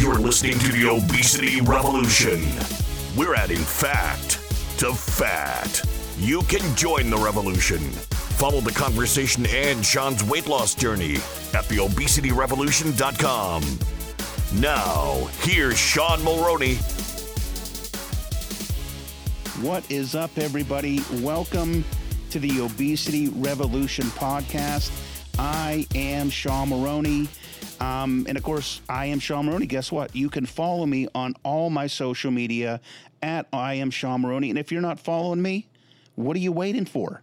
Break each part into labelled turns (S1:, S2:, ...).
S1: You're listening to the Obesity Revolution. We're adding fact to fat. You can join the revolution. Follow the conversation and Sean's weight loss journey at theobesityrevolution.com. Now, here's Sean Mulroney.
S2: What is up, everybody? Welcome to the Obesity Revolution podcast. I am Sean Mulroney. And of course, I am Sean Mulroney. Guess what? You can follow me on all my social media at I am Sean Mulroney. And if you're not following me, what are you waiting for?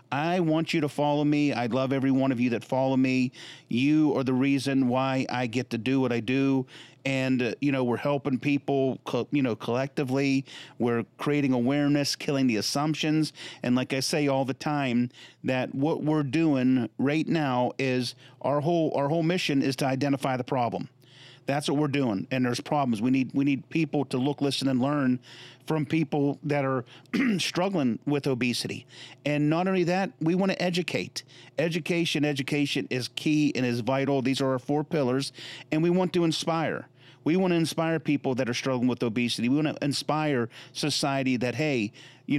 S2: I want you to follow me. I love every one of you that follow me. You are the reason why I get to do what I do. And, we're helping people, collectively. We're creating awareness, killing the assumptions. And like I say all the time, that what we're doing right now is our whole mission is to identify the problem. That's what we're doing. And there's problems. We need people to look, listen, and learn from people that are struggling with obesity. And not only that, we want to educate. Education is key and is vital. These are our 4 pillars. And we want to inspire. We want to inspire people that are struggling with obesity. We want to inspire society that, hey,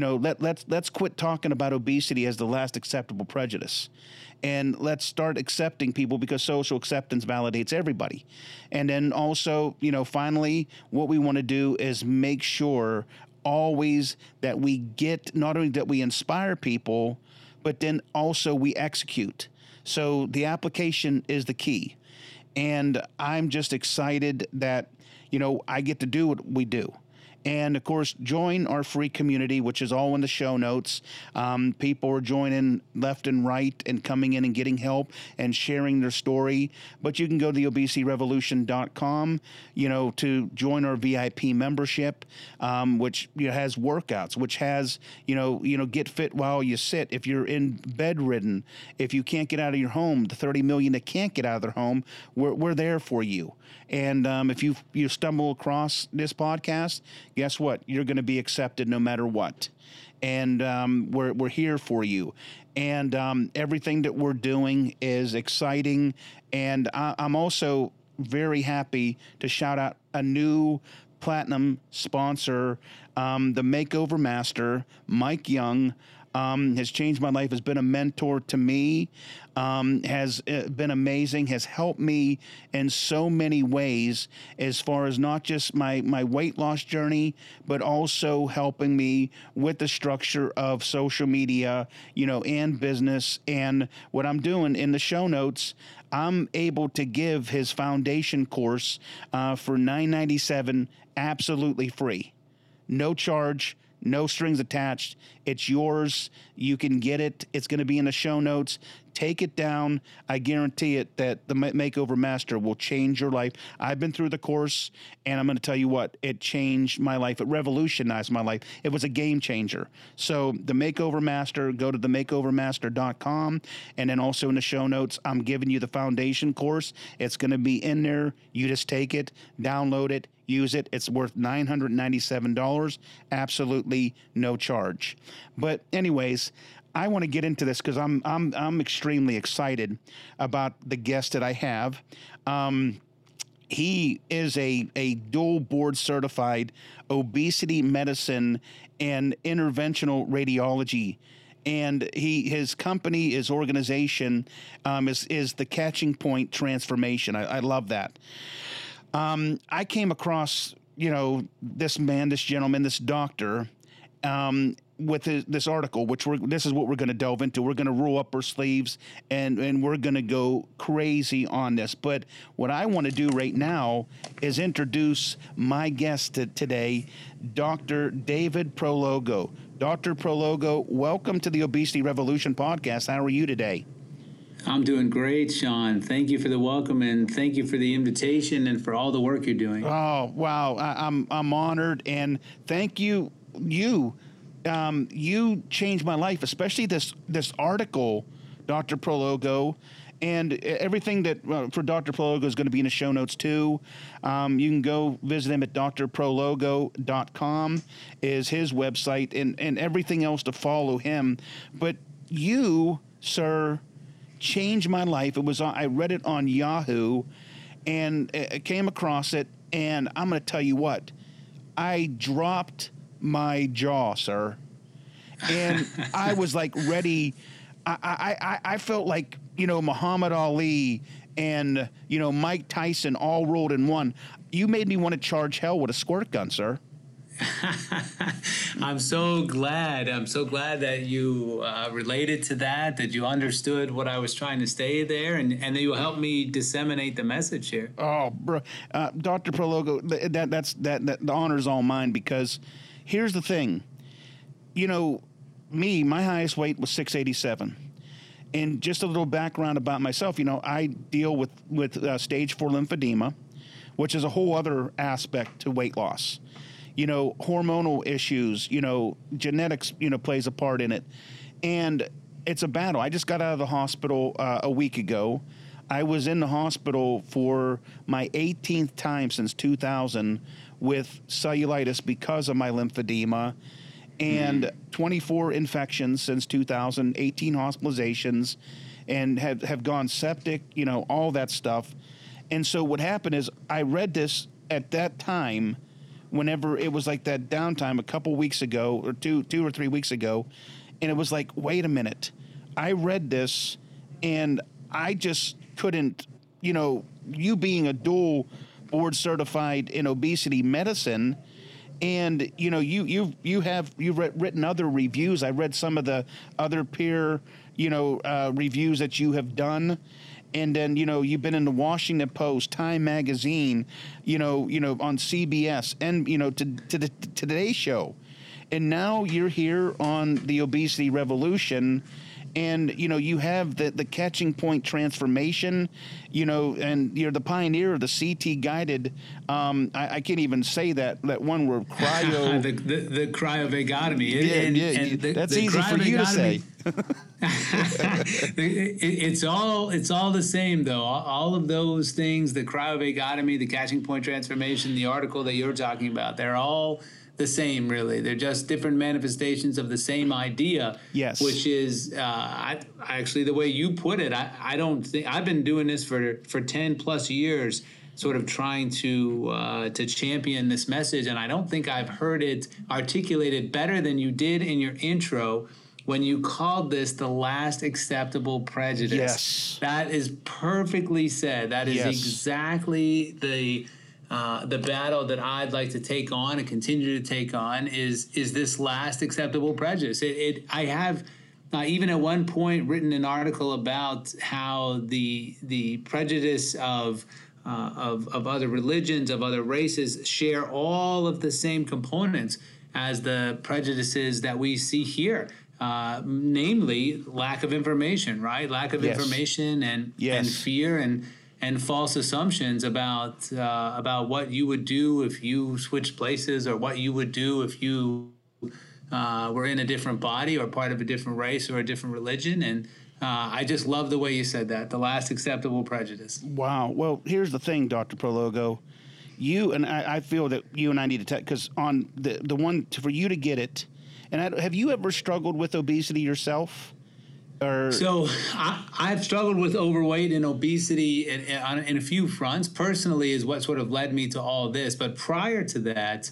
S2: let's quit talking about obesity as the last acceptable prejudice. And let's start accepting people, because social acceptance validates everybody. And then also, finally, what we want to do is make sure always that we get, not only that we inspire people, but then also we execute. So the application is the key. And I'm just excited that, I get to do what we do. And, of course, join our free community, which is all in the show notes. People are joining left and right and coming in and getting help and sharing their story. But you can go to theobesityrevolution.com, to join our VIP membership, which has workouts, which has, get fit while you sit. If you're in bedridden, if you can't get out of your home, the 30 million that can't get out of their home, we're there for you. And if you stumble across this podcast, guess what? You're going to be accepted no matter what. And we're here for you. And everything that we're doing is exciting. And I'm also very happy to shout out a new platinum sponsor, the Makeover Master, Mike Young. Has changed my life, has been a mentor to me, has been amazing, has helped me in so many ways, as far as not just my weight loss journey, but also helping me with the structure of social media, and business. And what I'm doing in the show notes, I'm able to give his foundation course for $9.97 absolutely free. No charge. No strings attached. It's yours. You can get it. It's going to be in the show notes. Take it down. I guarantee it that the Makeover Master will change your life. I've been through the course, and I'm going to tell you what, it changed my life. It revolutionized my life. It was a game changer. So the Makeover Master, go to themakeovermaster.com, and then also in the show notes, I'm giving you the foundation course. It's going to be in there. You just take it, download it, use it. It's worth $997. Absolutely no charge. But anyways, I want to get into this because I'm extremely excited about the guest that I have. He is a dual board certified obesity medicine and interventional radiology. And his company, his organization, is the Catching Point Transformation. I love that. I came across, this gentleman, this doctor, with this article, this is what we're going to delve into. We're going to roll up our sleeves and we're going to go crazy on this. But what I want to do right now is introduce my guest today, Dr. David Prologo. Dr. Prologo, welcome to the Obesity Revolution podcast. How are you today?
S3: I'm doing great, Sean. Thank you for the welcome, and thank you for the invitation and for all the work you're doing.
S2: Oh, wow. I'm honored, and thank you. You changed my life, especially this article, Dr. Prologo, and everything that for Dr. Prologo is going to be in the show notes too. You can go visit him at drprologo.com is his website, and everything else to follow him. But you, sir, changed my life. I read it on Yahoo, and I came across it. And I'm going to tell you what, I dropped my jaw, sir. And I was like ready. I felt like, Muhammad Ali and, Mike Tyson all rolled in one. You made me want to charge hell with a squirt gun, sir.
S3: I'm so glad that you related to that you understood what I was trying to say there, and that you helped me disseminate the message here.
S2: Oh, bro, Dr. Prologo, that the honor's all mine, because here's the thing. My highest weight was 687. And just a little background about myself, I deal with stage 4 lymphedema, which is a whole other aspect to weight loss. Hormonal issues, genetics, plays a part in it. And it's a battle. I just got out of the hospital a week ago. I was in the hospital for my 18th time since 2000 with cellulitis because of my lymphedema, and 24 infections since 2000, 18 hospitalizations, and have gone septic, all that stuff. And so what happened is I read this at that time, whenever it was like that downtime a couple weeks ago, or two or 3 weeks ago, and it was like, wait a minute. I read this, and I just couldn't, you being a dual board certified in obesity medicine, and you've written other reviews. I read some of the other peer reviews that you have done. And then, you've been in the Washington Post, Time Magazine, on CBS, and, to the Today Show. And now you're here on the Obesity Revolution, and, you have the Catching Point transformation, and you're the pioneer of the CT guided, I can't even say that one word, cryo.
S3: the cryovagotomy.
S2: That's easy for you to say.
S3: It's all the same, though. All of those things, the cryovagotomy, the Catching Point transformation, the article that you're talking about, they're all the same, really. They're just different manifestations of the same idea.
S2: Yes.
S3: Which is actually the way you put it. I don't think I've been doing this for 10 plus years, sort of trying to champion this message, and I don't think I've heard it articulated better than you did in your intro when you called this the last acceptable prejudice.
S2: Yes.
S3: That is perfectly said. That is exactly the battle that I'd like to take on and continue to take on is this last acceptable prejudice. I have even at one point written an article about how the prejudice of other religions, of other races, share all of the same components as the prejudices that we see here. Namely, lack of information, right? Lack of information and fear and false assumptions about what you would do if you switched places, or what you would do if you were in a different body or part of a different race or a different religion. And I just love the way you said that, the last acceptable prejudice.
S2: Wow. Well, here's the thing, Dr. Prologo. You and I feel that you and I need to take, because on the one for you to get it. And have you ever struggled with obesity yourself?
S3: So I've struggled with overweight and obesity in a few fronts. Personally is what sort of led me to all this. But prior to that,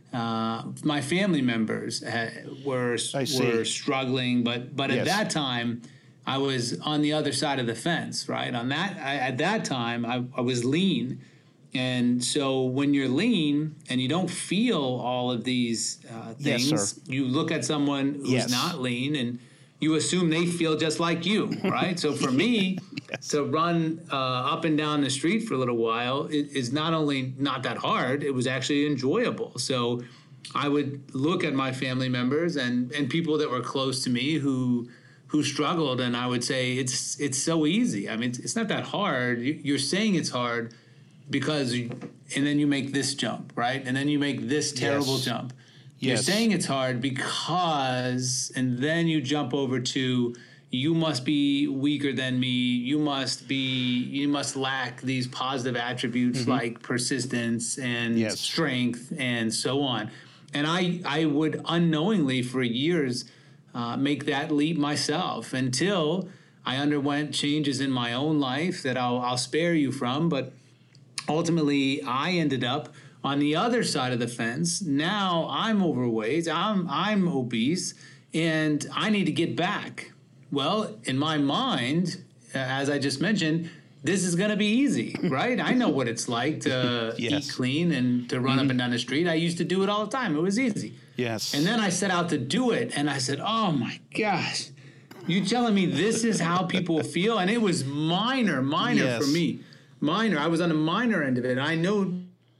S3: my family members were struggling. But at that time, I was on the other side of the fence, right? At that time, I was lean. And so when you're lean and you don't feel all of these things, you look at someone who's not lean and you assume they feel just like you, right? So for me to run up and down the street for a little while is not only not that hard, it was actually enjoyable. So I would look at my family members and people that were close to me who struggled, and I would say it's so easy. I mean, it's not that hard. You're saying it's hard because, and then you make this jump, right? And then you make this terrible jump. You're saying it's hard because, and then you jump over to, you must be weaker than me. You must lack these positive attributes like persistence and strength and so on. And I would unknowingly for years make that leap myself until I underwent changes in my own life that I'll spare you from. But ultimately, I ended up on the other side of the fence. Now I'm overweight, I'm obese, and I need to get back. Well, in my mind, as I just mentioned, this is going to be easy, right? I know what it's like to
S2: Yes.
S3: eat clean and to run up and down the street. I used to do it all the time. It was easy.
S2: Yes.
S3: And then I set out to do it, and I said, oh my gosh, you telling me this is how people feel? And it was minor
S2: Yes.
S3: for me. Minor. I was on the minor end of it. I know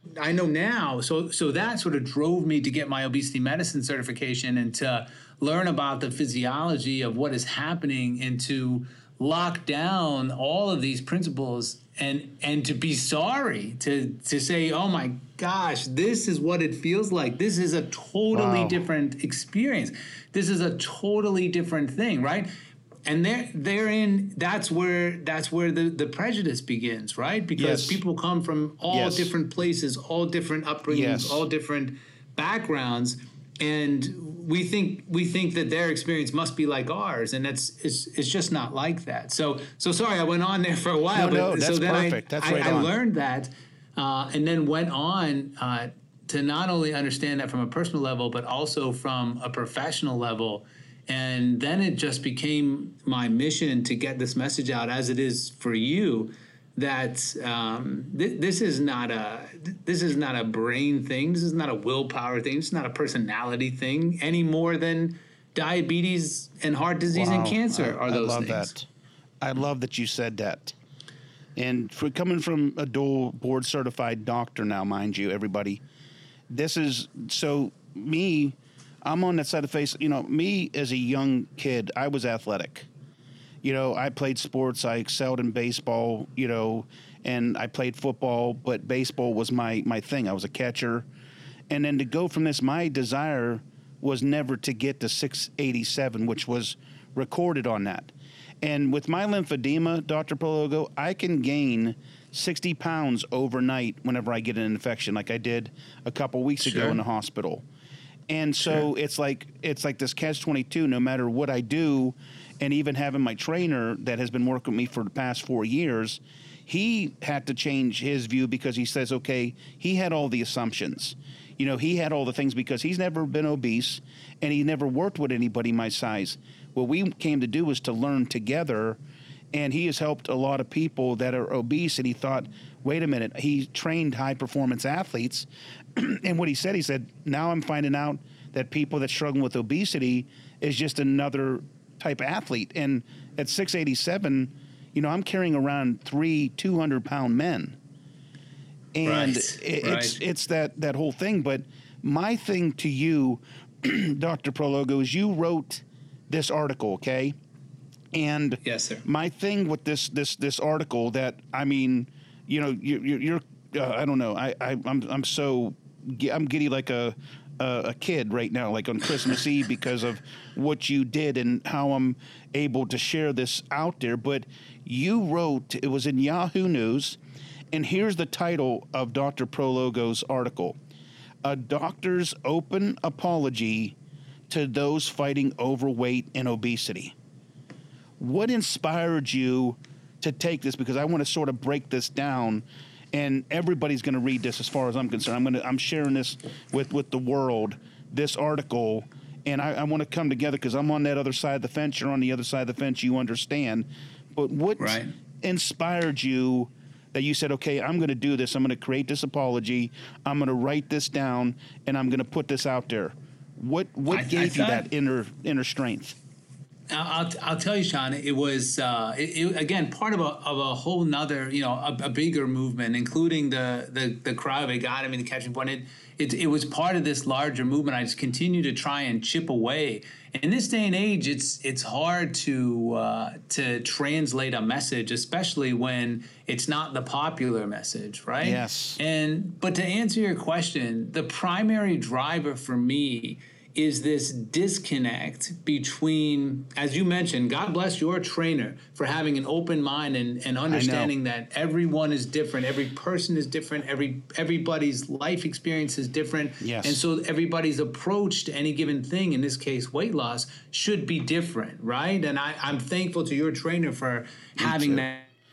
S3: now. So that sort of drove me to get my obesity medicine certification and to learn about the physiology of what is happening and to lock down all of these principles and to be sorry, to say, oh my gosh, this is what it feels like. This is a totally
S2: Wow.
S3: different experience. This is a totally different thing, right? And therein, that's where the prejudice begins, right? Because
S2: Yes.
S3: people come from all
S2: Yes.
S3: different places, all different upbringings,
S2: Yes.
S3: all different backgrounds, and we think that their experience must be like ours, and it's just not like that. So sorry, I went on there for a while,
S2: No,
S3: but
S2: that's
S3: so then
S2: perfect. That's right
S3: I
S2: on.
S3: learned that, and then went on to not only understand that from a personal level, but also from a professional level. And then it just became my mission to get this message out, as it is for you, that this is not a brain thing. This is not a willpower thing. It's not a personality thing any more than diabetes and heart disease and
S2: Wow.
S3: cancer are those
S2: I love
S3: things.
S2: that. I love that you said that. And for coming from a dual board certified doctor now, mind you, everybody, this is so me. I'm on that side of the face. You know, me as a young kid, I was athletic. You know, I played sports. I excelled in baseball, you know, and I played football, but baseball was my thing. I was a catcher. And then to go from this, my desire was never to get to 687, which was recorded on that. And with my lymphedema, Dr. Prologo, I can gain 60 pounds overnight whenever I get an infection, like I did a couple weeks ago
S3: Sure.
S2: in the hospital. And so it's like this catch-22. No matter what I do, and even having my trainer that has been working with me for the past 4 years, he had to change his view because he says, okay, he had all the assumptions. You know, he had all the things because he's never been obese and he never worked with anybody my size. What we came to do was to learn together, and he has helped a lot of people that are obese, and he thought, wait a minute, he trained high-performance athletes, and what he said, now I'm finding out that people that struggle with obesity is just another type of athlete. And at 687, you know, I'm carrying around 3 200-pound men. And
S3: Right,
S2: it's that whole thing. But my thing to you, Dr. Prologo, is you wrote this article, okay? And
S3: Yes, sir.
S2: my thing with this article that, I mean, you know, you're I don't know, I'm giddy like a kid right now, like on Christmas Eve, because of what you did and how I'm able to share this out there. But you wrote, it was in Yahoo News, and here's the title of Dr. Prologo's article: "A Doctor's Open Apology to Those Fighting Overweight and Obesity." What inspired you to take this? Because I want to sort of break this down, and everybody's going to read this. As far as I'm concerned, I'm sharing this with the world, this article, and I want to come together because I'm on that other side of the fence. You're on the other side of the fence. You understand, but what
S3: Right.
S2: inspired you that you said, okay, I'm going to do this. I'm going to create this apology. I'm going to write this down, and I'm going to put this out there. What gave you that inner strength?
S3: I'll tell you, Sean, it was again part of a whole nother, you know, a bigger movement, including the cryovagotomy, the catching point. It was part of this larger movement. I just continue to try and chip away. In this day and age, it's hard to translate a message, especially when it's not the popular message, right?
S2: Yes.
S3: But to answer your question, the primary driver for me is this disconnect between, as you mentioned, God bless your trainer for having an open mind and understanding that everyone is different, every person is different, everybody's life experience is different.
S2: Yes.
S3: And so everybody's approach to any given thing, in this case weight loss, should be different, right? And I'm thankful to your trainer for having that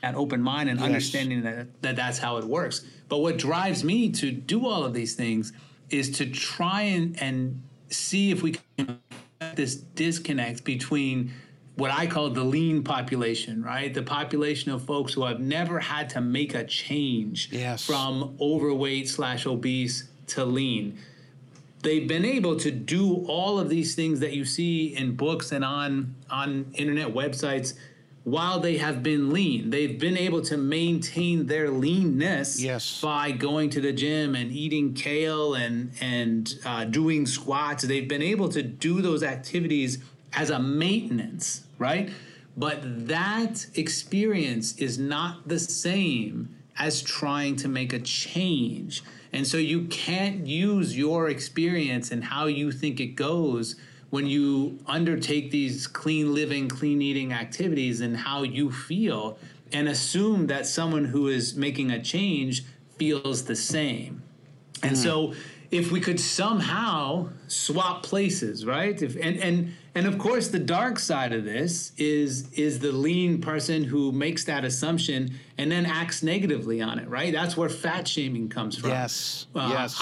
S3: open mind and
S2: Yes.
S3: understanding that that's how it works. But what drives me to do all of these things is to try and see if we can this disconnect between what I call the lean population, right? The population of folks who have never had to make a change
S2: Yes.
S3: from overweight / obese to lean. They've been able to do all of these things that you see in books and on internet websites while they have been lean. They've been able to maintain their leanness
S2: Yes.
S3: by going to the gym and eating kale and doing squats. They've been able to do those activities as a maintenance, right? But that experience is not the same as trying to make a change. And so you can't use your experience and how you think it goes when you undertake these clean living, clean eating activities and how you feel and assume that someone who is making a change feels the same. And so if we could somehow swap places, right? And of course, the dark side of this is the lean person who makes that assumption and then acts negatively on it, right? That's where fat shaming comes from.
S2: Yes. Yes.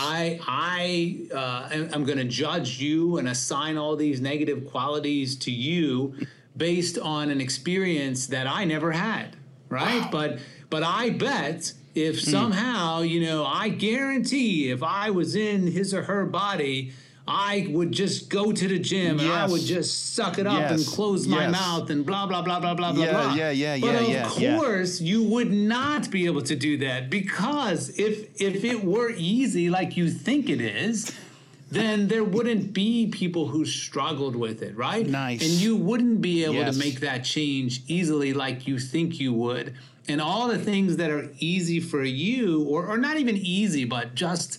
S3: I am going to judge you and assign all these negative qualities to you based on an experience that I never had, right? Wow. But I bet if somehow, I guarantee if I was in his or her body, I would just go to the gym and I would just suck it up and close my mouth and blah, blah, blah, blah, blah, blah, blah. But of course, you would not be able to do that because if it were easy like you think it is, then there wouldn't be people who struggled with it, right?
S2: Nice.
S3: And you wouldn't be able to make that change easily like you think you would. And all the things that are easy for you, or not even easy, but just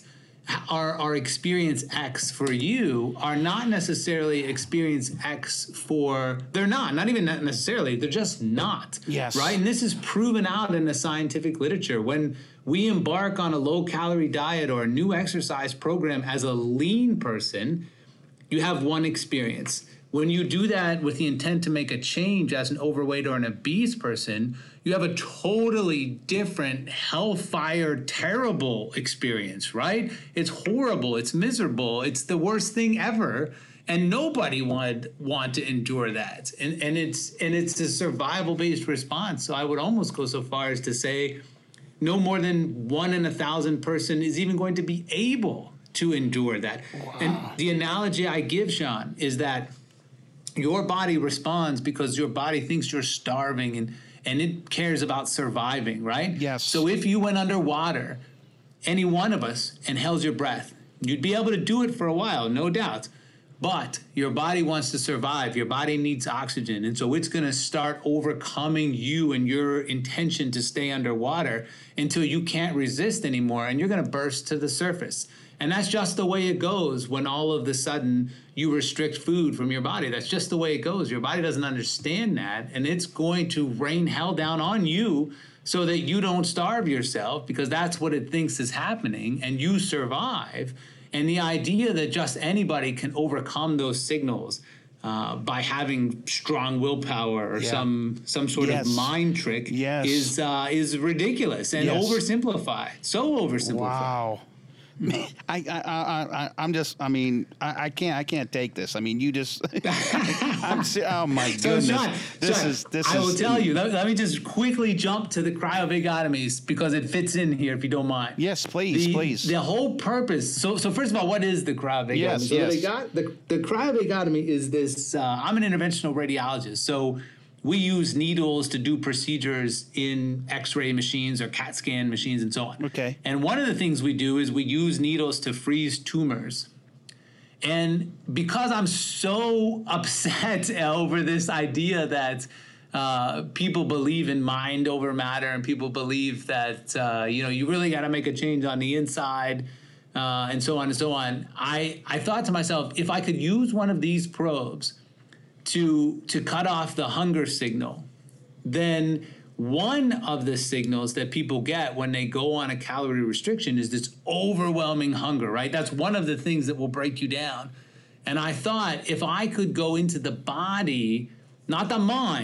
S3: are experience X for you, are not necessarily experience X for, they're not even necessarily, they're just not.
S2: Yes.
S3: Right? And this is proven out in the scientific literature. When we embark on a low-calorie diet or a new exercise program as a lean person, you have one experience. When you do that with the intent to make a change as an overweight or an obese person, you have a totally different hellfire, terrible experience, right? It's horrible. It's miserable. It's the worst thing ever. And nobody would want to endure that. And it's a survival-based response. So I would almost go so far as to say no more than 1 in 1,000 person is even going to be able to endure that. Wow. And the analogy I give, Sean, is that your body responds because your body thinks you're starving and it cares about surviving, right?
S2: Yes.
S3: So if you went underwater, any one of us, and held your breath, you'd be able to do it for a while, no doubt. But your body wants to survive. Your body needs oxygen. And so it's going to start overcoming you and your intention to stay underwater until you can't resist anymore. And you're going to burst to the surface. And that's just the way it goes when all of a sudden you restrict food from your body. That's just the way it goes. Your body doesn't understand that. And it's going to rain hell down on you so that you don't starve yourself because that's what it thinks is happening and you survive. And the idea that just anybody can overcome those signals by having strong willpower or some sort of mind trick is ridiculous and oversimplified. So oversimplified.
S2: Wow. I'm just, I can't take this. I mean, you just, oh my goodness.
S3: So Sean, I will tell you, let me just quickly jump to the cryovagotomies because it fits in here if you don't mind.
S2: Yes, please.
S3: The whole purpose. So first of all, what is the cryovagotomy?
S2: Yes.
S3: The cryovagotomy is this, I'm an interventional radiologist. So we use needles to do procedures in X-ray machines or CAT scan machines and so on.
S2: Okay.
S3: And one of the things we do is we use needles to freeze tumors. And because I'm so upset over this idea that people believe in mind over matter and people believe that, you really got to make a change on the inside and so on and so on, I thought to myself, if I could use one of these probes to cut off the hunger signal, then one of the signals that people get when they go on a calorie restriction is this overwhelming hunger, right? That's one of the things that will break you down. And I thought if I could go into the body, not the mind,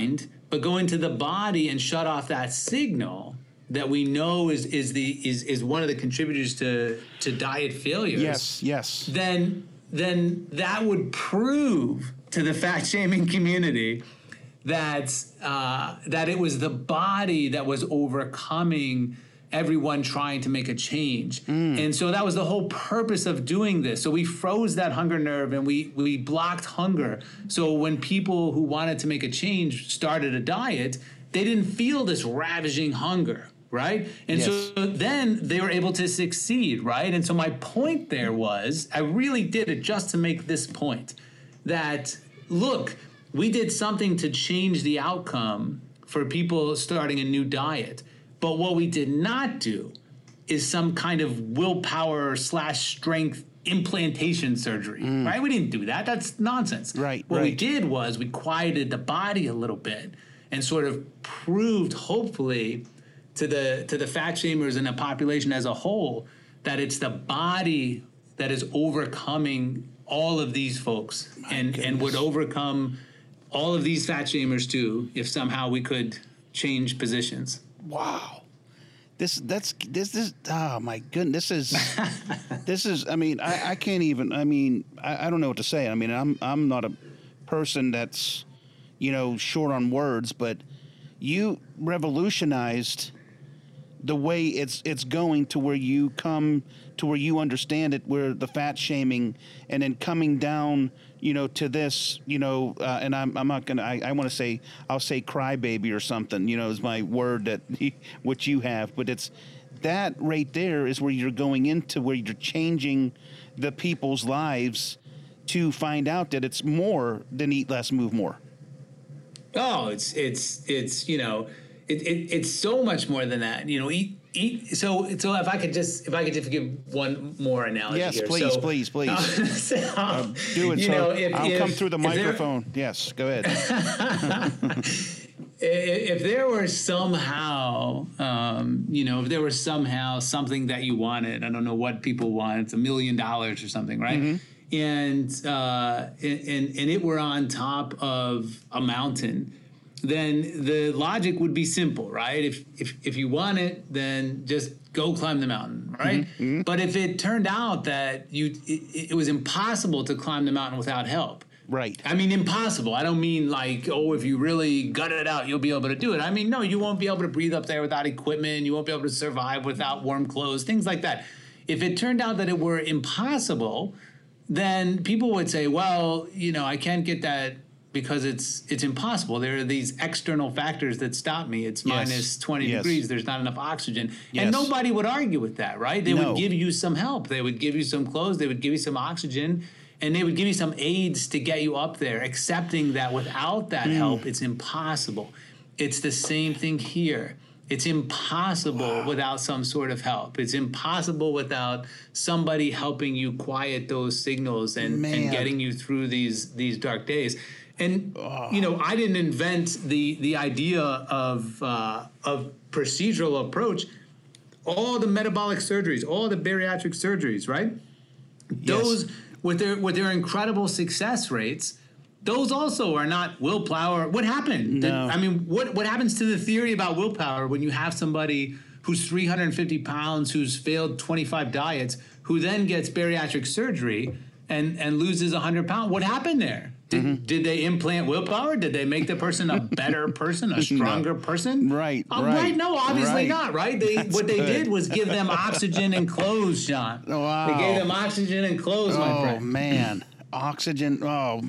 S3: but go into the body and shut off that signal that we know is one of the contributors to diet failures.
S2: Yes.
S3: Then that would prove to the fat shaming community that it was the body that was overcoming everyone trying to make a change. And so that was the whole purpose of doing this. So we froze that hunger nerve and we blocked hunger. So when people who wanted to make a change started a diet, they didn't feel this ravaging hunger, right? And so then they were able to succeed, right? And so my point there was, I really did it just to make this point, that look, we did something to change the outcome for people starting a new diet. But what we did not do is some kind of willpower / strength implantation surgery, right? We didn't do that. That's nonsense.
S2: Right.
S3: What we did was we quieted the body a little bit and sort of proved, hopefully, to the fat shamers and the population as a whole, that it's the body that is overcoming all of these folks and would overcome all of these fat shamers too if somehow we could change positions.
S2: Wow. This oh my goodness, this is I mean, I can't even, I mean, I don't know what to say. I mean, I'm not a person that's, short on words, but you revolutionized the way it's going to where you come to where you understand it, where the fat shaming and then coming down, to this, and I'm not gonna. I want to say I'll say crybaby or something. Is my word that what you have, but it's that right there is where you're going into where you're changing the people's lives to find out that it's more than eat less, move more.
S3: Oh, it's so much more than that. Eat. So if I could just give one more analogy.
S2: Yes,
S3: here.
S2: please.
S3: So,
S2: do it. I'll come through the microphone. Yes, go ahead.
S3: If there were somehow, something that you wanted, I don't know what people want. It's $1 million or something, right? Mm-hmm. And it were on top of a mountain, then the logic would be simple, right? If you want it, then just go climb the mountain, right? Mm-hmm. But if it turned out that it was impossible to climb the mountain without help.
S2: Right.
S3: I mean, impossible. I don't mean like, if you really gut it out, you'll be able to do it. I mean, no, you won't be able to breathe up there without equipment. You won't be able to survive without warm clothes, things like that. If it turned out that it were impossible, then people would say, well, I can't get that because it's impossible. There are these external factors that stop me. It's minus 20 degrees. There's not enough oxygen. Yes. And nobody would argue with that, right? They would give you some help. They would give you some clothes. They would give you some oxygen. And they would give you some aids to get you up there, accepting that without that help, it's impossible. It's the same thing here. It's impossible without some sort of help. It's impossible without somebody helping you quiet those signals and getting you through these dark days. And, I didn't invent the idea of procedural approach. All the metabolic surgeries, all the bariatric surgeries, right? Those, with their incredible success rates, those also are not willpower. What happened?
S2: No.
S3: What happens to the theory about willpower when you have somebody who's 350 pounds, who's failed 25 diets, who then gets bariatric surgery and loses 100 pounds? What happened there? Did they implant willpower? Did they make the person a better person, a stronger person?
S2: Right.
S3: No, obviously not, right? What they did was give them oxygen and clothes, Sean.
S2: Wow.
S3: They gave them oxygen and clothes, my friend.
S2: Oh, man. Oxygen. Oh,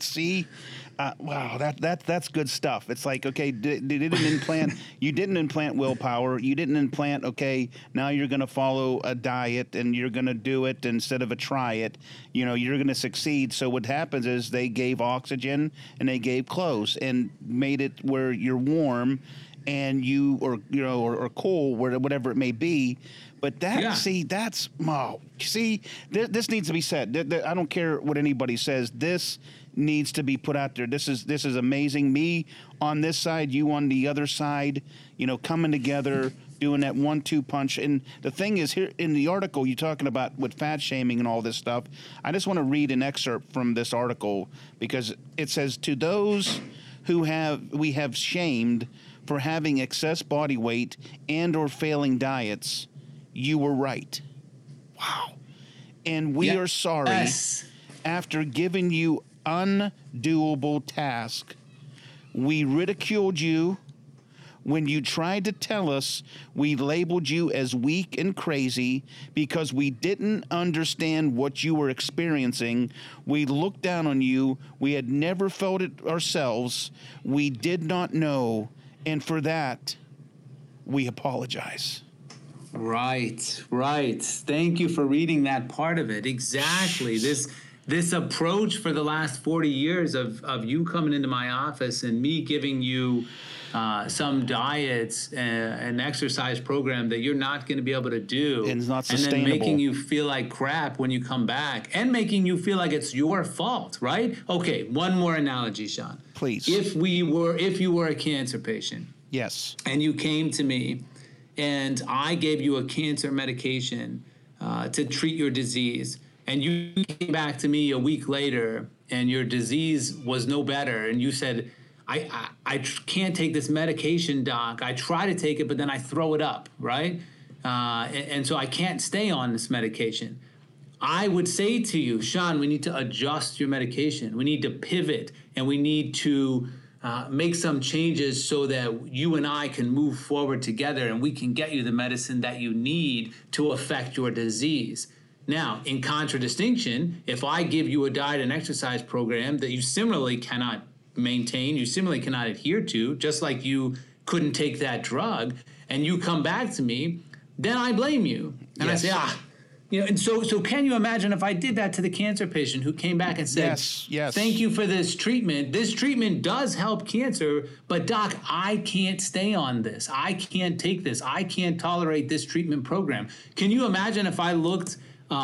S2: wow, that's good stuff. It's like, okay, you didn't implant willpower. You didn't implant, okay, now you're going to follow a diet and you're going to do it instead of try it. You're going to succeed. So what happens is they gave oxygen and they gave clothes and made it where you're warm and or cold, whatever it may be. But this needs to be said. I don't care what anybody says. This needs to be put out there. This is amazing. Me on this side, you on the other side, coming together, doing that 1-2 punch. And the thing is, here in the article you're talking about with fat shaming and all this stuff, I just want to read an excerpt from this article because it says, to those we have shamed for having excess body weight and or failing diets, you were right. Wow. And we are sorry.
S3: Yes.
S2: After giving you undoable task, we ridiculed you. When you tried to tell us, we labeled you as weak and crazy because we didn't understand what you were experiencing. We looked down on you. We had never felt it ourselves. We did not know. And for that, we apologize.
S3: Right. Thank you for reading that part of it. Exactly. This approach for the last 40 years of you coming into my office and me giving you some diets and exercise program that you're not going to be able to do,
S2: and it's not sustainable,
S3: and then making you feel like crap when you come back, and making you feel like it's your fault, right? Okay, one more analogy, Sean.
S2: Please.
S3: If you were a cancer patient,
S2: yes,
S3: and you came to me, and I gave you a cancer medication to treat your disease, and you came back to me a week later, and your disease was no better, and you said, I can't take this medication, doc. I try to take it, but then I throw it up, right? And so I can't stay on this medication. I would say to you, Sean, we need to adjust your medication. We need to pivot, and we need to make some changes so that you and I can move forward together, and we can get you the medicine that you need to affect your disease. Now, in contradistinction, if I give you a diet and exercise program that you similarly cannot maintain, you similarly cannot adhere to, just like you couldn't take that drug, and you come back to me, then I blame you. And
S2: yes.
S3: I say, and so can you imagine if I did that to the cancer patient who came back and said,
S2: yes,
S3: thank you for this treatment. This treatment does help cancer, but doc, I can't stay on this. I can't take this. I can't tolerate this treatment program. Can you imagine if I looked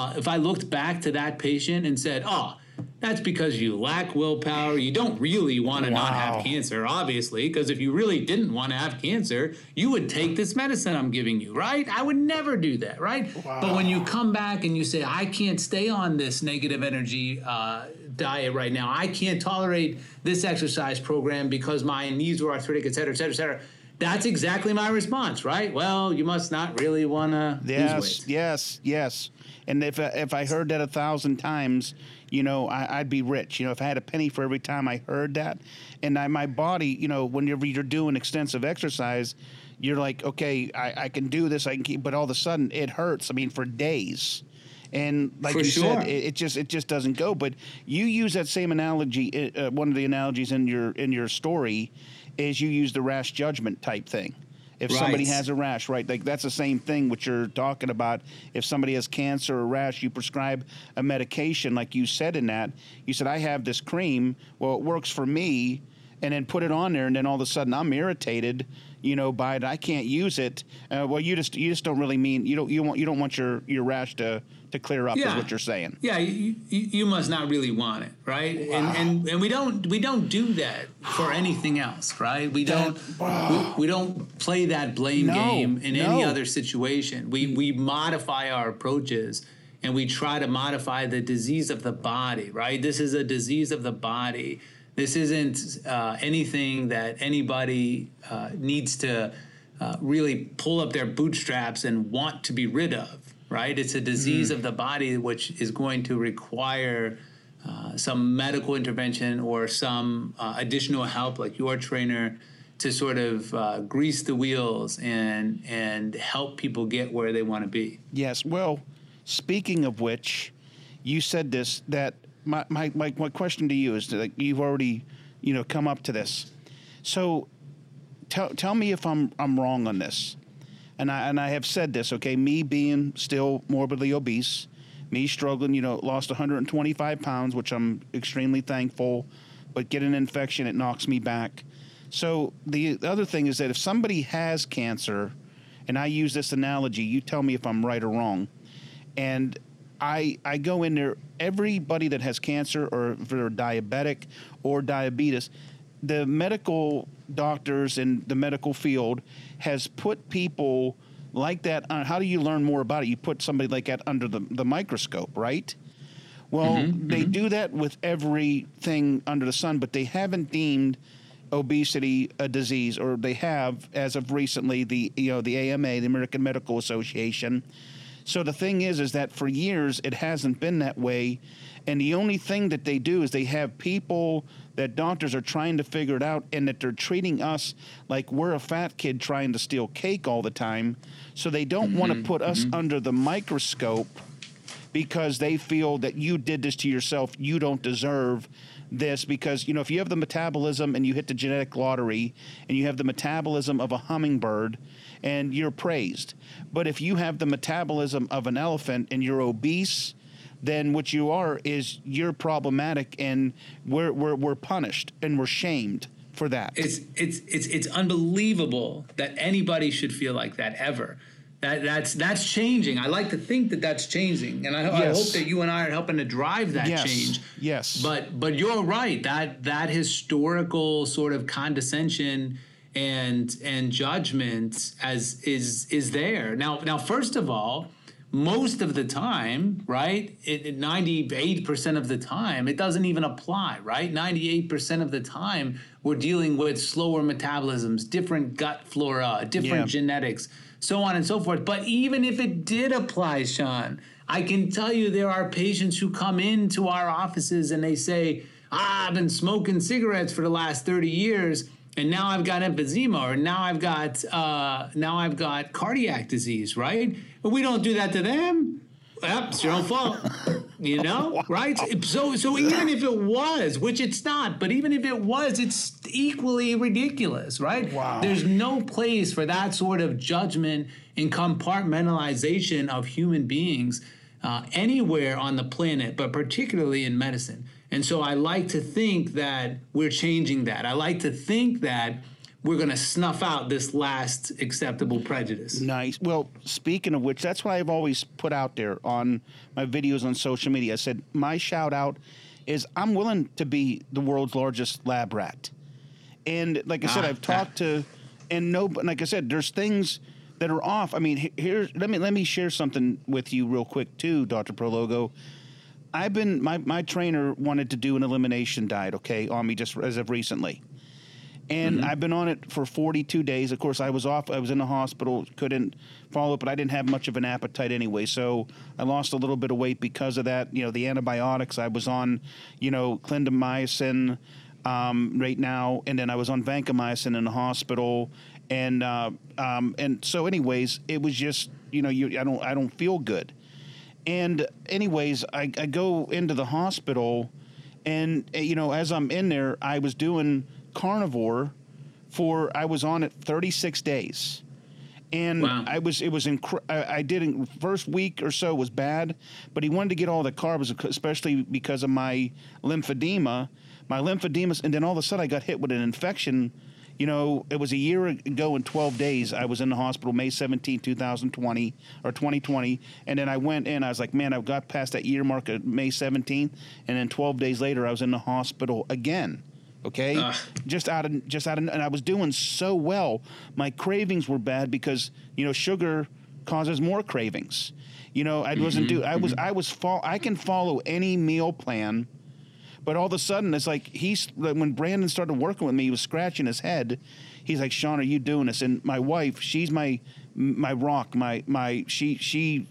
S3: back to that patient and said, that's because you lack willpower. You don't really want to not have cancer, obviously, because if you really didn't want to have cancer, you would take this medicine I'm giving you, right? I would never do that, right? Wow. But when you come back and you say, I can't stay on this negative energy diet right now. I can't tolerate this exercise program because my knees are arthritic, et cetera, et cetera, et cetera. That's exactly my response, right? Well, you must not really want to lose weight.
S2: Yes. And if I heard that 1,000 times, I'd be rich. If I had a penny for every time I heard that, and my body, whenever you're doing extensive exercise, you're like, okay, I can do this, I can keep, but all of a sudden it hurts. I mean, for days. And like you said, it just doesn't go. But you use that same analogy. One of the analogies in your story is you use the rash judgment type thing. If somebody has a rash, right, like that's the same thing what you're talking about. If somebody has cancer or rash, you prescribe a medication, like you said in that. You said, I have this cream. Well, it works for me, and then put it on there, and then all of a sudden I'm irritated, by it. I can't use it. Well, you just don't really mean you don't want your rash to clear up, is what you're saying.
S3: Yeah, you must not really want it, right? Wow. And we don't do that for anything else, right? We don't play that blame game in any other situation. We modify our approaches, and we try to modify the disease of the body, right? This is a disease of the body. This isn't anything that anybody needs to really pull up their bootstraps and want to be rid of, right? It's a disease of the body which is going to require some medical intervention or some additional help, like your trainer, to sort of grease the wheels and help people get where they want to be.
S2: Yes. Well, speaking of which, you said this, that my question to you is that you've already, come up to this. So tell me if I'm wrong on this. And I have said this, okay, me being still morbidly obese, me struggling, lost 125 pounds, which I'm extremely thankful, but get an infection, it knocks me back. So the other thing is that if somebody has cancer, and I use this analogy, you tell me if I'm right or wrong, and I go in there, everybody that has cancer or if they're diabetic or diabetes, the medical doctors in the medical field has put people like that on. How do you learn more about it? You put somebody like that under the microscope, right? Well, they do that with everything under the sun, but they haven't deemed obesity disease, or they have as of recently the AMA, the American Medical Association. So the thing is that for years it hasn't been that way, and the only thing that they do is they have people that doctors are trying to figure it out, and that they're treating us like we're a fat kid trying to steal cake all the time. So they don't want to put us under the microscope because they feel that you did this to yourself. You don't deserve this because, if you have the metabolism and you hit the genetic lottery and you have the metabolism of a hummingbird and you're praised. But if you have the metabolism of an elephant and you're obese, then what you are is you're problematic, and we're punished and we're shamed for that.
S3: It's unbelievable that anybody should feel like that ever. That's changing. I like to think that that's changing, and I hope that you and I are helping to drive that change.
S2: Yes.
S3: But you're right. That historical sort of condescension and judgment is there now. First of all, most of the time, right? 98% of the time, it doesn't even apply, right? 98% of the time, we're dealing with slower metabolisms, different gut flora, different genetics, so on and so forth. But even if it did apply, Sean, I can tell you there are patients who come into our offices and they say, I've been smoking cigarettes for the last 30 years, and now I've got emphysema, or now I've got cardiac disease, right? But we don't do that to them. Yep, it's your own fault, right? So even if it was, which it's not, but even if it was, it's equally ridiculous, right?
S2: Wow.
S3: There's no place for that sort of judgment and compartmentalization of human beings anywhere on the planet, but particularly in medicine. And so I like to think that we're changing that. I like to think that we're going to snuff out this last acceptable prejudice.
S2: Nice. Well, speaking of which, that's what I've always put out there on my videos on social media. I said, my shout out is I'm willing to be the world's largest lab rat. And like I said, I've talked to, and like I said, there's things that are off. I mean, let me share something with you real quick too, Dr. Prologo. I've been, my trainer wanted to do an elimination diet, on me just as of recently. And I've been on it for 42 days. Of course, I was off. I was in the hospital, couldn't follow it, but I didn't have much of an appetite anyway. So I lost a little bit of weight because of that. The antibiotics, I was on, clindamycin right now, and then I was on vancomycin in the hospital. And so anyways, it was just, I don't feel good. And anyways, I go into the hospital, and, as I'm in there, I was doing carnivore I was on it 36 days. And
S3: wow.
S2: I did first week or so was bad, but he wanted to get all the carbs, especially because of my lymphedema, and then all of a sudden I got hit with an infection. It was a year ago in 12 days. I was in the hospital May 17, 2020, or 2020. And then I went in. I was like, man, I've got past that year mark of May 17th. And then 12 days later, I was in the hospital again. Okay. Just out of, and I was doing so well. My cravings were bad because, sugar causes more cravings. I can follow any meal plan. But all of a sudden, it's like when Brandon started working with me, he was scratching his head. He's like, Sean, are you doing this? And my wife, she's my rock, she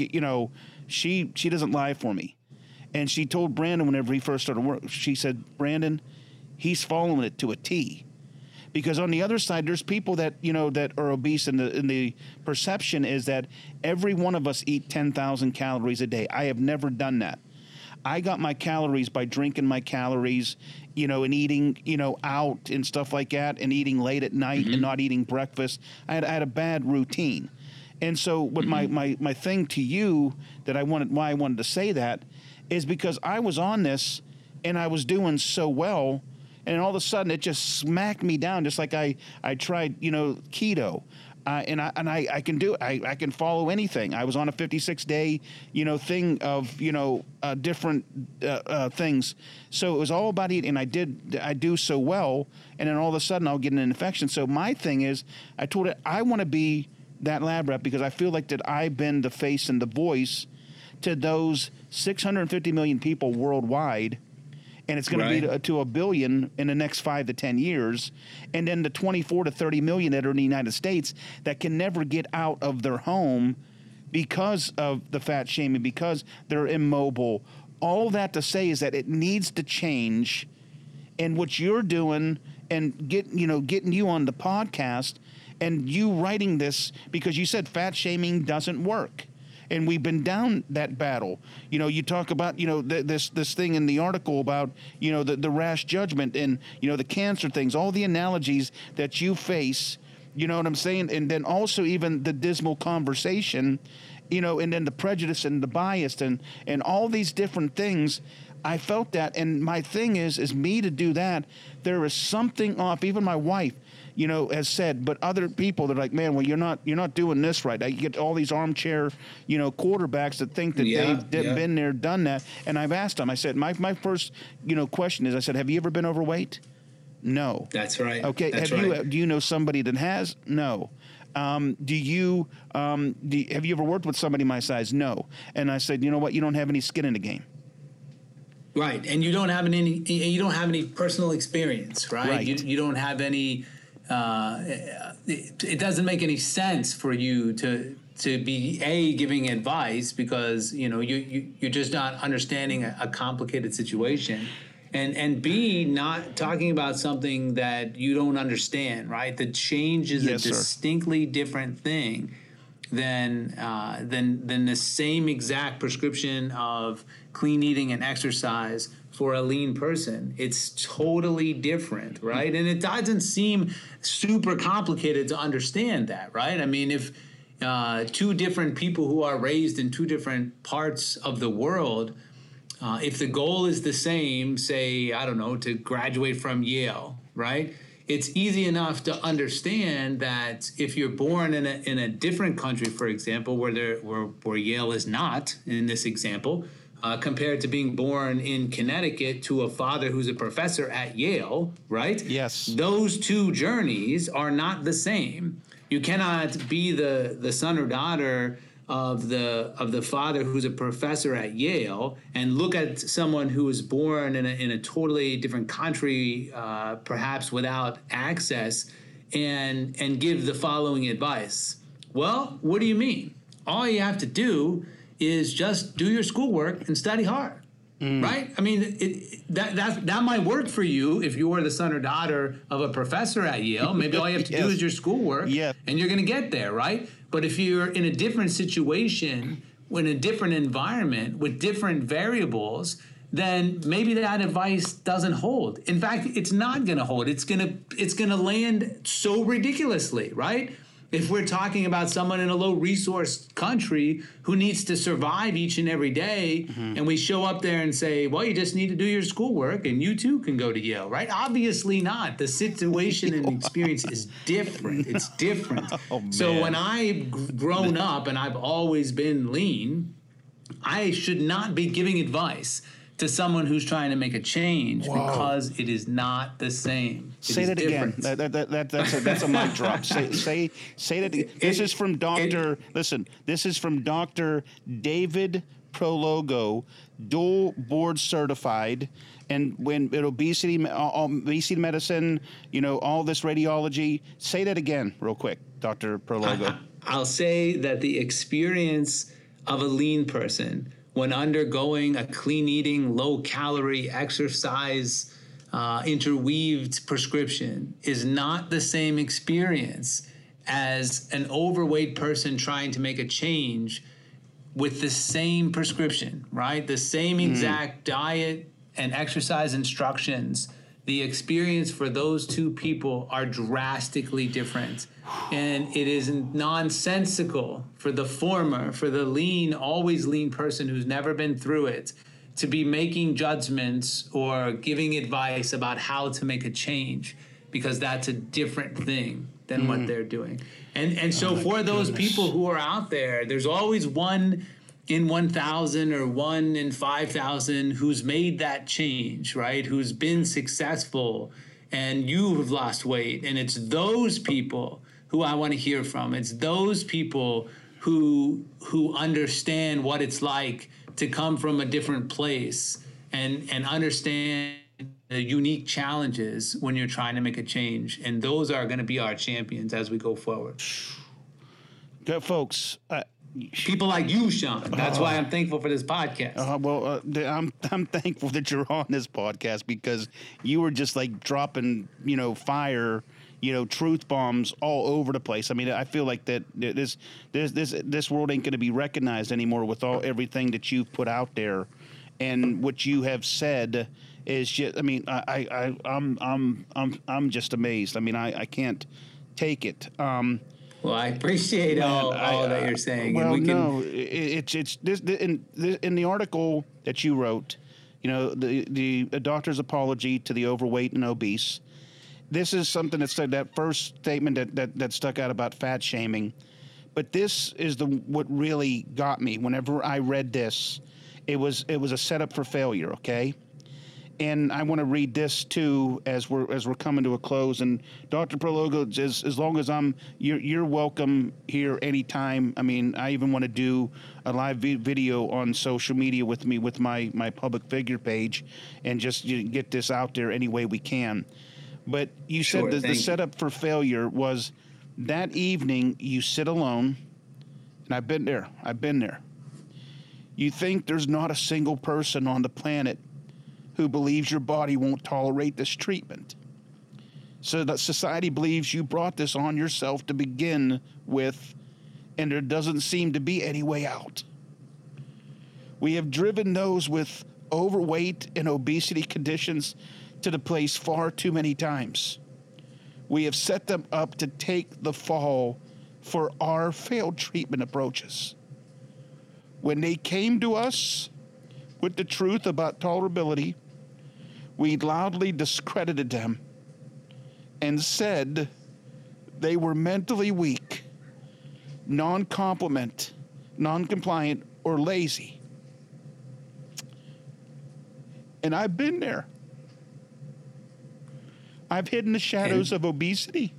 S2: doesn't lie for me. And she told Brandon whenever he first started work, she said, Brandon, he's following it to a T. Because on the other side, there's people that, that are obese, and the perception is that every one of us eat 10,000 calories a day. I have never done that. I got my calories by drinking my calories, and eating, out and stuff like that, and eating late at night and not eating breakfast. I had a bad routine. And so what my thing to you why I wanted to say that is because I was on this and I was doing so well, and all of a sudden it just smacked me down, just like I tried, keto. And I can do it. I can follow anything. I was on a 56-day, thing of, different things. So it was all about eating. And I do so well. And then all of a sudden I'll get an infection. So my thing is, I told it, I want to be that lab rep because I feel like that I've been the face and the voice to those 650 million people worldwide. and it's going to be to $1 billion in the next 5 to 10 years, and then the 24 to 30 million that are in the United States that can never get out of their home because of the fat shaming, because they're immobile. All that to say is that it needs to change, and what you're doing and getting you on the podcast and you writing this, because you said fat shaming doesn't work. And we've been down that battle. You talk about, this thing in the article about, the rash judgment and, the cancer things, all the analogies that you face, you know what I'm saying? And then also even the dismal conversation, and then the prejudice and the bias and all these different things. I felt that. And my thing is me to do that. There is something off. Even my wife, has said, but other people, they're like, man, well, you're not doing this right. I get all these armchair, quarterbacks that think that they've been there, done that. And I've asked them, I said, my first, question is, I said, have you ever been overweight? No.
S3: That's right.
S2: Okay. Do you know somebody that has? No. Have you ever worked with somebody my size? No. And I said, you know what? You don't have any skin in the game.
S3: Right. And you don't have any personal experience, right? You don't have any, it doesn't make any sense for you to be giving advice because, you're just not understanding a complicated situation. And B, not talking about something that you don't understand, right? The change is a distinctly different thing than the same exact prescription of clean eating and exercise for a lean person. It's totally different, right? And it doesn't seem super complicated to understand that, right? I mean, if two different people who are raised in two different parts of the world, if the goal is the same, say, I don't know, to graduate from Yale, right? It's easy enough to understand that if you're born in a different country, for example, where Yale is not in this example, compared to being born in Connecticut to a father who's a professor at Yale, right?
S2: Yes.
S3: Those two journeys are not the same. You cannot be the son or daughter of the father who's a professor at Yale and look at someone who was born in a totally different country, perhaps without access, and give the following advice. Well, what do you mean? All you have to do is just do your schoolwork and study hard, right? I mean, that might work for you if you were the son or daughter of a professor at Yale. Maybe all you have to do is your schoolwork, and you're going to get there, right? But if you're in a different situation, in a different environment, with different variables, then maybe that advice doesn't hold. In fact, it's not going to hold. It's going to land so ridiculously, right? If we're talking about someone in a low-resource country who needs to survive each and every day, and we show up there and say, well, you just need to do your schoolwork, and you too can go to Yale, right? Obviously not. The situation and experience is different. It's different. So when I've grown up and I've always been lean, I should not be giving advice to someone who's trying to make a change because it is not the same.
S2: Say that again. That's a mic drop. Say that again. This is from Dr. Listen, this is from Dr. David Prologo, dual board certified, and when obesity medicine, all this radiology. Say that again real quick, Dr. Prologo.
S3: I'll say that the experience of a lean person when undergoing a clean eating, low calorie exercise, interweaved prescription is not the same experience as an overweight person trying to make a change with the same prescription, right? The same exact diet and exercise instructions. The experience for those two people are drastically different. And it is nonsensical for the former, for the always lean person who's never been through it, to be making judgments or giving advice about how to make a change, because that's a different thing than what they're doing. And so for those people who are out there, there's always one in 1,000 or 1 in 5,000 who's made that change, right? Who's been successful, and you have lost weight. And it's those people who I want to hear from. It's those people who understand what it's like to come from a different place and understand the unique challenges when you're trying to make a change. And those are going to be our champions as we go forward.
S2: Good folks.
S3: People like you, Sean. That's why I'm thankful for this podcast.
S2: I'm thankful that you're on this podcast, because you were just like dropping, fire, truth bombs all over the place. I mean, I feel like that this world ain't going to be recognized anymore with everything that you've put out there, and what you have said is just. I mean, I'm just amazed. I mean, I can't take it.
S3: Well, I appreciate all that you're saying.
S2: Well,
S3: and
S2: no, it's this in the article that you wrote, the doctor's apology to the overweight and obese. This is something that said, that first statement that stuck out about fat shaming, but this is what really got me. Whenever I read this, it was a setup for failure. Okay. And I want to read this too as we're coming to a close. And Dr. Prologo, as long as you're welcome here anytime. I mean, I even want to do a live video on social media with me with my public figure page, and just get this out there any way we can. But you said the setup for failure was that evening you sit alone, and I've been there. You think there's not a single person on the planet who believes your body won't tolerate this treatment. So that society believes you brought this on yourself to begin with, and there doesn't seem to be any way out. We have driven those with overweight and obesity conditions to the place far too many times. We have set them up to take the fall for our failed treatment approaches. When they came to us with the truth about tolerability, we loudly discredited them and said they were mentally weak, non-compliant, or lazy. And I've been there. I've hidden the shadows of obesity.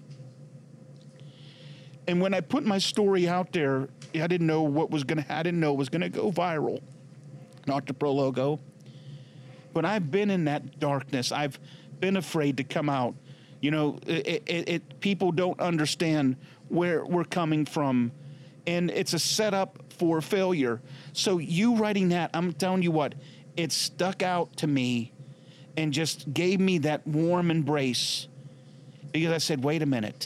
S2: And when I put my story out there, I didn't know it was going to go viral, Dr. Prologo. But I've been in that darkness. I've been afraid to come out. People don't understand where we're coming from, and it's a setup for failure. So you writing that, I'm telling you what, it stuck out to me and just gave me that warm embrace, because I said, wait a minute.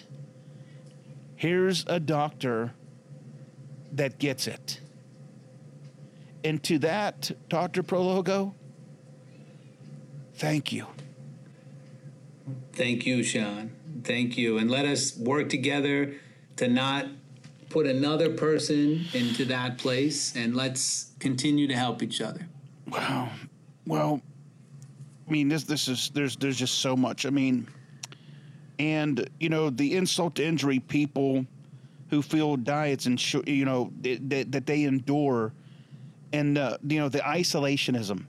S2: Here's a doctor that gets it. And to that, Dr. Prologo, thank you.
S3: Thank you, Sean. Thank you. And let us work together to not put another person into that place, and let's continue to help each other.
S2: Wow. Well, I mean, there's just so much. I mean, and the insult to injury, people who feel diets and that they endure, and the isolationism.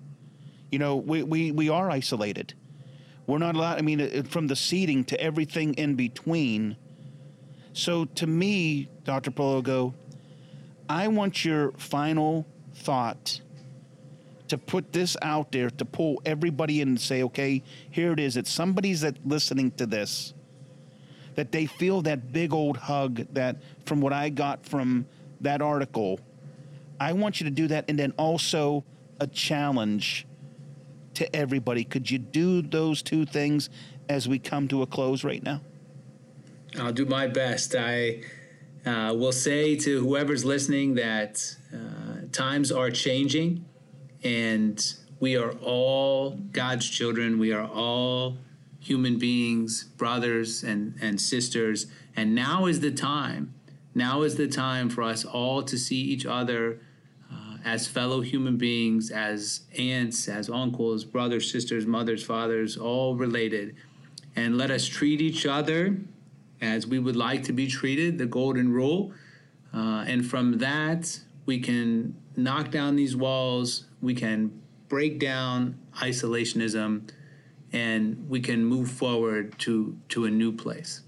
S2: We are isolated. We're not allowed. I mean, from the seating to everything in between. So to me, Dr. Prologo, I want your final thought to put this out there, to pull everybody in and say, okay, here it is. It's somebody's that listening to this, that they feel that big old hug that from what I got from that article. I want you to do that, and then also a challenge to everybody. Could you do those two things as we come to a close right now?
S3: I'll do my best. I will say to whoever's listening that times are changing, and we are all God's children. We are all human beings, brothers and sisters. And now is the time. Now is the time for us all to see each other as fellow human beings, as aunts, as uncles, brothers, sisters, mothers, fathers, all related. And let us treat each other as we would like to be treated, the golden rule. And from that, we can knock down these walls, we can break down isolationism, and we can move forward to a new place.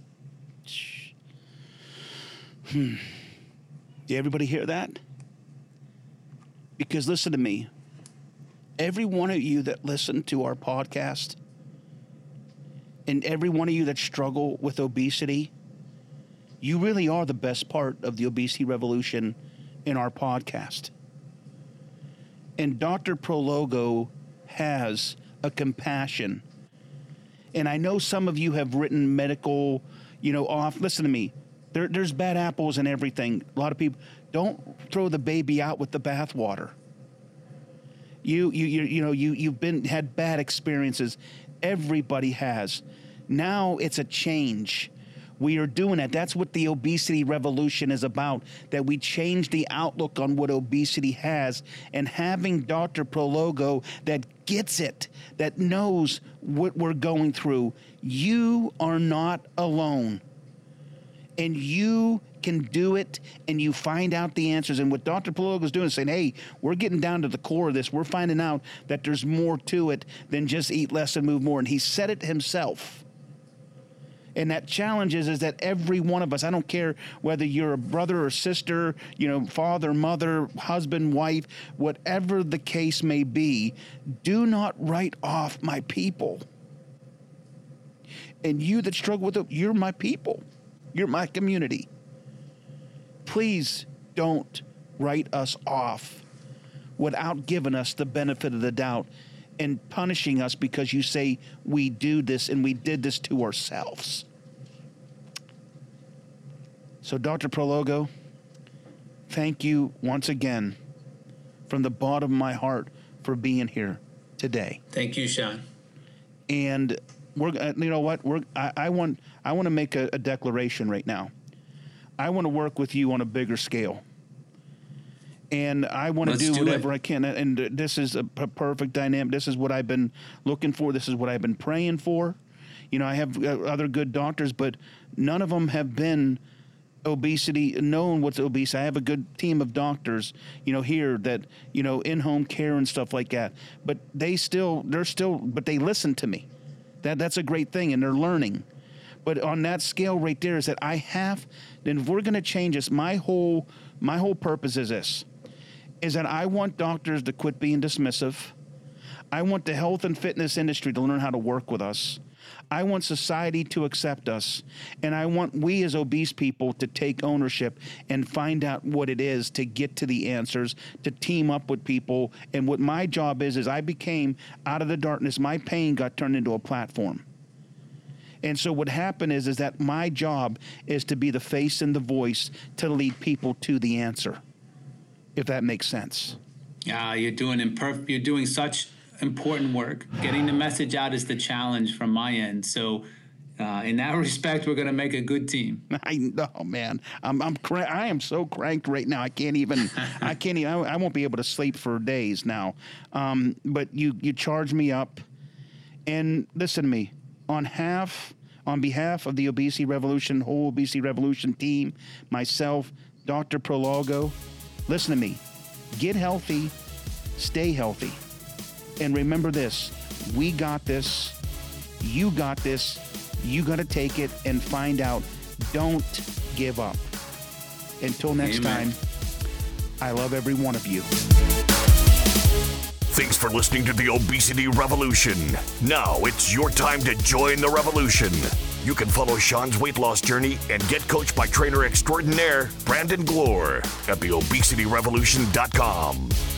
S2: Did everybody hear that? Because listen to me. Every one of you that listen to our podcast, And every one of you that struggle with obesity, you really are the best part of the obesity revolution in our podcast. And Dr. Prologo has a compassion. And I know some of you have written medical, off. Listen to me. There's bad apples and everything. A lot of people don't throw the baby out with the bathwater. You've had bad experiences. Everybody has. Now it's a change. We are doing that. That's what the obesity revolution is about, that we change the outlook on what obesity has, and having Dr. Prologo that gets it, that knows what we're going through. You are not alone. And you can do it, and you find out the answers. And what Dr. Prologo is doing is saying, hey, we're getting down to the core of this. We're finding out that there's more to it than just eat less and move more. And he said it himself. And that challenge is that every one of us, I don't care whether you're a brother or sister, father, mother, husband, wife, whatever the case may be, do not write off my people. And you that struggle with it, you're my people. You're my community. Please don't write us off without giving us the benefit of the doubt and punishing us because you say we do this and we did this to ourselves. So, Dr. Prologo, thank you once again from the bottom of my heart for being here today.
S3: Thank you, Sean.
S2: And you know what? I want to make a declaration right now. I want to work with you on a bigger scale. And I want to do whatever I can. And this is a perfect dynamic. This is what I've been looking for. This is what I've been praying for. I have other good doctors, but none of them have been known what's obesity. I have a good team of doctors, here that, in-home care and stuff like that. But but they listen to me. That's a great thing, and they're learning. But on that scale right there is that then if we're going to change this, my whole purpose is this, is that I want doctors to quit being dismissive. I want the health and fitness industry to learn how to work with us. I want society to accept us. And I want we as obese people to take ownership and find out what it is to get to the answers, to team up with people. And what my job is I became out of the darkness. My pain got turned into a platform. And so what happened is that my job is to be the face and the voice to lead people to the answer, if that makes sense.
S3: Yeah, you're doing such important work. Getting the message out is the challenge from my end. So in that respect, we're going to make a good team.
S2: I know, man. I am so cranked right now. I won't be able to sleep for days now. But you charge me up, and listen to me. On behalf of the Obesity Revolution, whole Obesity Revolution team, myself, Dr. Prologo, listen to me. Get healthy, stay healthy. And remember this, we got this, you got this, you got to take it and find out. Don't give up. Until next time, I love every one of you.
S1: Thanks for listening to the Obesity Revolution. Now it's your time to join the revolution. You can follow Sean's weight loss journey and get coached by trainer extraordinaire Brandon Glore at theobesityrevolution.com.